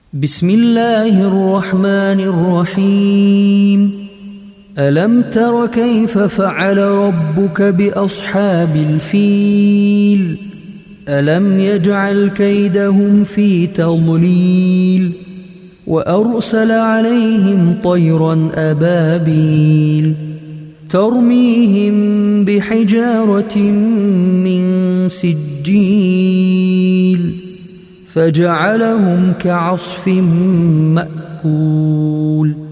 بسم الله الرحمن الرحيم. ألم تر كيف فعل ربك بأصحاب الفيل؟ ألم يجعل كيدهم في تضليل وأرسل عليهم طيرا أبابيل ترميهم بحجارة من سجيل فجعلهم كعصف مأكول.